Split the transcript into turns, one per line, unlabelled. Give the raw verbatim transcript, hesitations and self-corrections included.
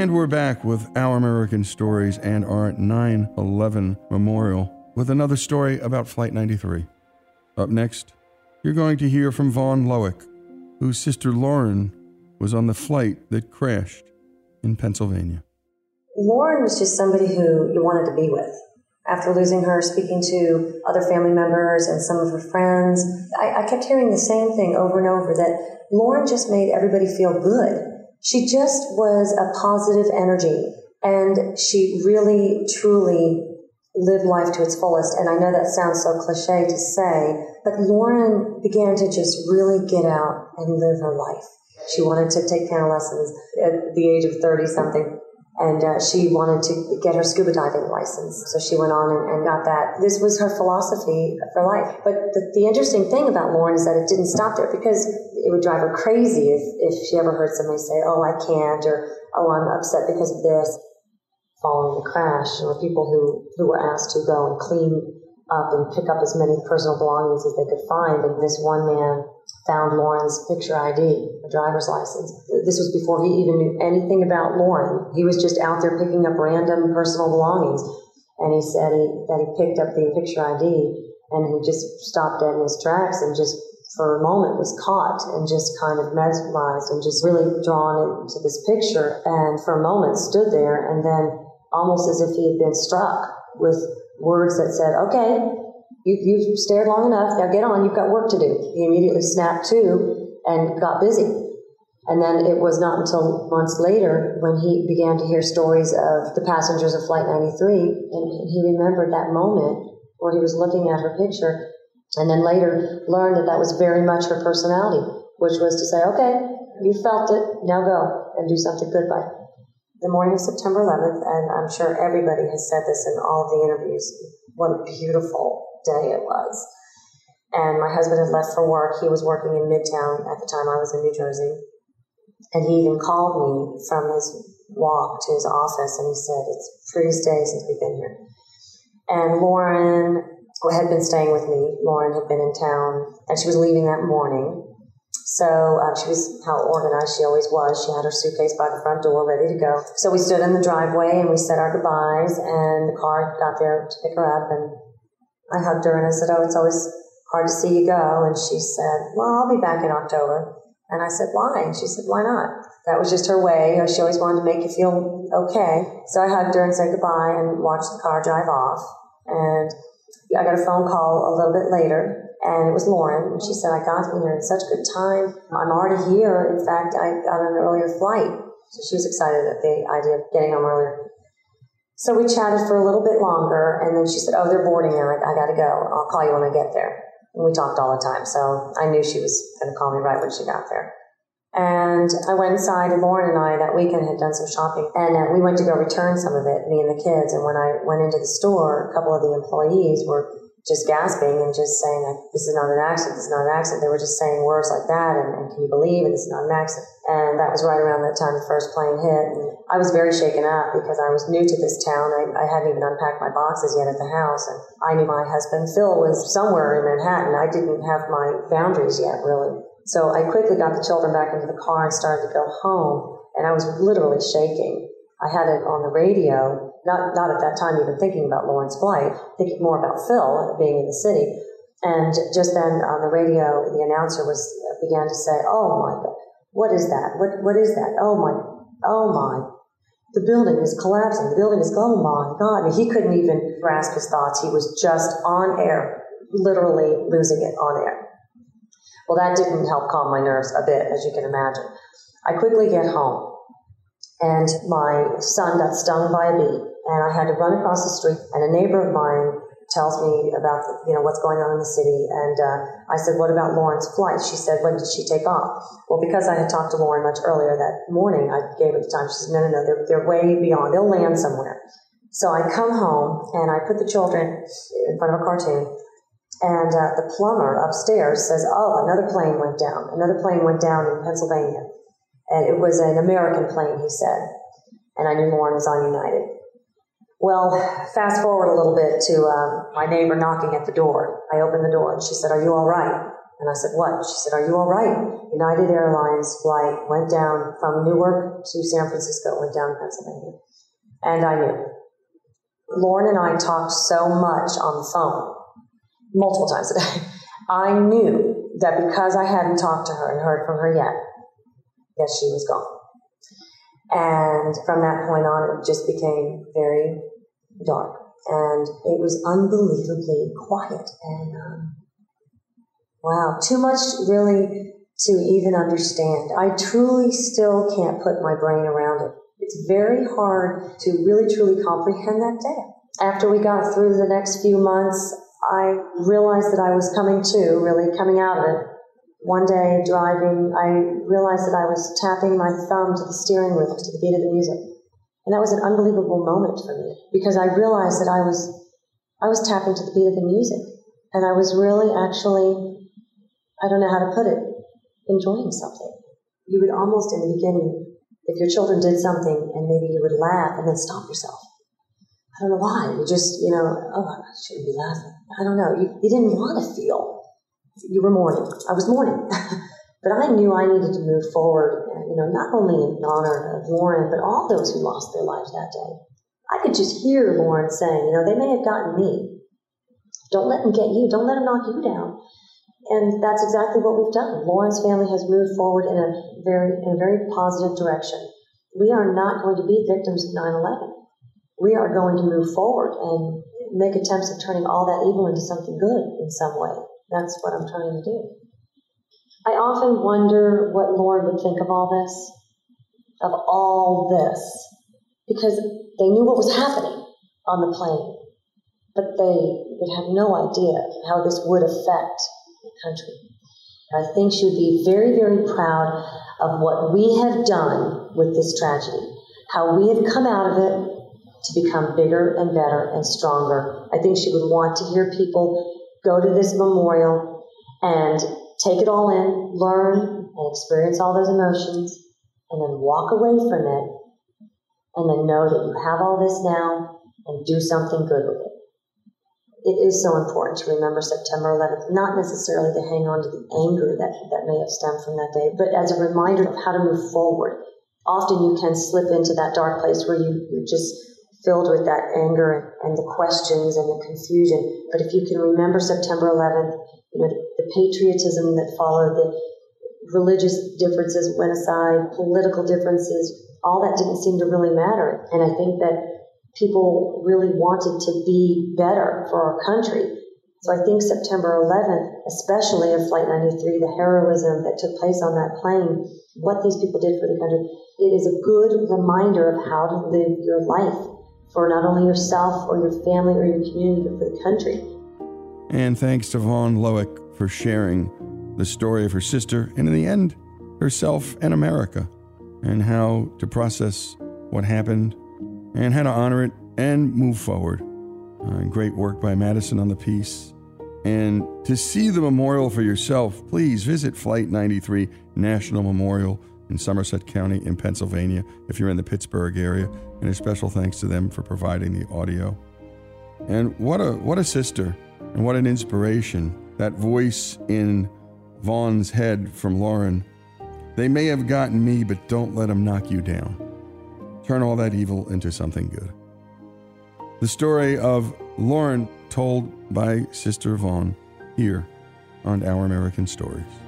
And we're back with Our American Stories and our nine eleven memorial with another story about Flight ninety-three. Up next, you're going to hear from Vaughn Lowick, whose sister Lauren was on the flight that crashed in Pennsylvania.
Lauren was just somebody who you wanted to be with. After losing her, speaking to other family members and some of her friends, I, I kept hearing the same thing over and over, that Lauren just made everybody feel good. She just was a positive energy, and she really, truly lived life to its fullest. And I know that sounds so cliche to say, but Lauren began to just really get out and live her life. She wanted to take piano lessons at the age of thirty-something, and uh, she wanted to get her scuba diving license. So she went on and, and got that. This was her philosophy for life. But the, the interesting thing about Lauren is that it didn't stop there, because it would drive her crazy if, if she ever heard somebody say, oh, I can't, or, oh, I'm upset because of this. Following the crash, there were people who, who were asked to go and clean up and pick up as many personal belongings as they could find. And this one man found Lauren's picture I D, a driver's license. This was before he even knew anything about Lauren. He was just out there picking up random personal belongings. And he said he, that he picked up the picture I D, and he just stopped dead in his tracks and just for a moment was caught and just kind of mesmerized and just really drawn into this picture, and for a moment stood there, and then almost as if he had been struck with words that said, okay, you, you've stared long enough, now get on, you've got work to do. He immediately snapped to and got busy. And then it was not until months later when he began to hear stories of the passengers of Flight ninety-three, and he remembered that moment where he was looking at her picture, and then later learned that that was very much her personality, which was to say, okay, you felt it, now go and do something good by it. The morning of September eleventh, and I'm sure everybody has said this in all of the interviews, what a beautiful day it was. And my husband had left for work. He was working in Midtown at the time. I was in New Jersey. And he even called me from his walk to his office, and he said, it's the prettiest day since we've been here. And Lauren had been staying with me. Lauren had been in town, and she was leaving that morning. So uh, she was how organized she always was. She had her suitcase by the front door ready to go. So we stood in the driveway, and we said our goodbyes, and the car got there to pick her up, and I hugged her, and I said, oh, it's always hard to see you go. And she said, well, I'll be back in October. And I said, why? And she said, why not? That was just her way. You know, she always wanted to make you feel okay. So I hugged her and said goodbye and watched the car drive off. And I got a phone call a little bit later, and it was Lauren. And she said, I got here in such good time. I'm already here. In fact, I got an earlier flight. So she was excited at the idea of getting home earlier. So we chatted for a little bit longer, and then she said, oh, they're boarding now. I, I got to go. I'll call you when I get there. And we talked all the time, so I knew she was going to call me right when she got there. And I went inside, and Lauren and I that weekend had done some shopping, and uh, we went to go return some of it, me and the kids. And when I went into the store, a couple of the employees were just gasping and just saying, like, this is not an accident, this is not an accident. They were just saying words like that, and, and can you believe it, this is not an accident. And that was right around that time the first plane hit. And I was very shaken up because I was new to this town. I, I hadn't even unpacked my boxes yet at the house, and I knew my husband, Phil, was somewhere in Manhattan. I didn't have my boundaries yet, really. So I quickly got the children back into the car and started to go home, and I was literally shaking. I had it on the radio, not not at that time even thinking about Lauren's flight, thinking more about Phil being in the city. And just then on the radio, the announcer was began to say, oh my God, what is that? What What is that? Oh my, oh my, the building is collapsing. The building is, oh my God. And he couldn't even grasp his thoughts. He was just on air, literally losing it on air. Well, that didn't help calm my nerves a bit, as you can imagine. I quickly get home, and my son got stung by a bee, and I had to run across the street, and a neighbor of mine tells me about, you know, what's going on in the city, and uh, I said, what about Lauren's flight? She said, when did she take off? Well, because I had talked to Lauren much earlier that morning, I gave her the time. She said, no, no, no, they're, they're way beyond. They'll land somewhere. So I come home, and I put the children in front of a cartoon, and uh, the plumber upstairs says, oh, another plane went down. Another plane went down in Pennsylvania. And it was an American plane, he said. And I knew Lauren was on United. Well, fast forward a little bit to um, my neighbor knocking at the door. I opened the door, and she said, are you all right? And I said, what? She said, are you all right? United Airlines flight went down from Newark to San Francisco, went down to Pennsylvania. And I knew. Lauren and I talked so much on the phone, multiple times a day. I knew that because I hadn't talked to her and heard from her yet, that she was gone. And from that point on, it just became very dark. And it was unbelievably quiet. And um, wow, too much really to even understand. I truly still can't put my brain around it. It's very hard to really, truly comprehend that day. After we got through the next few months, I realized that I was coming to, really coming out of it. One day, driving, I realized that I was tapping my thumb to the steering wheel to the beat of the music. And that was an unbelievable moment for me, because I realized that I was I was tapping to the beat of the music. And I was really actually, I don't know how to put it, enjoying something. You would almost, in the beginning, if your children did something and maybe you would laugh and then stop yourself. I don't know why. You just, you know, oh, I shouldn't be laughing. I don't know. You, you didn't want to feel. You were mourning. I was mourning. But I knew I needed to move forward, you know, not only in honor of Lauren, but all those who lost their lives that day. I could just hear Lauren saying, you know, they may have gotten me. Don't let them get you. Don't let them knock you down. And that's exactly what we've done. Lauren's family has moved forward in a very, in a very positive direction. We are not going to be victims of nine eleven. We are going to move forward and make attempts at turning all that evil into something good in some way. That's what I'm trying to do. I often wonder what Lauren would think of all this, of all this, because they knew what was happening on the plane, but they would have no idea how this would affect the country. I think she would be very, very proud of what we have done with this tragedy, how we have come out of it to become bigger and better and stronger. I think she would want to hear people go to this memorial and take it all in, learn and experience all those emotions, and then walk away from it, and then know that you have all this now and do something good with it. It is so important to remember September eleventh, not necessarily to hang on to the anger that, that may have stemmed from that day, but as a reminder of how to move forward. Often you can slip into that dark place where you, you're just filled with that anger and the questions and the confusion. But if you can remember September eleventh, you know, the, the patriotism that followed, the religious differences went aside, political differences, all that didn't seem to really matter. And I think that people really wanted to be better for our country. So I think September eleventh, especially of Flight ninety-three, the heroism that took place on that plane, what these people did for the country, it is a good reminder of how to live your life for not only yourself or your family or your community, but for the country.
And thanks to Vaughn Lowick for sharing the story of her sister, and in the end, herself and America, and how to process what happened, and how to honor it and move forward. Uh, great work by Madison on the piece. And to see the memorial for yourself, please visit Flight ninety-three National Memorial in Somerset County in Pennsylvania, if you're in the Pittsburgh area. And a special thanks to them for providing the audio. And what a what a sister, and what an inspiration. That voice in Vaughn's head from Lauren. They may have gotten me, but don't let them knock you down. Turn all that evil into something good. The story of Lauren told by Sister Vaughn here on Our American Stories.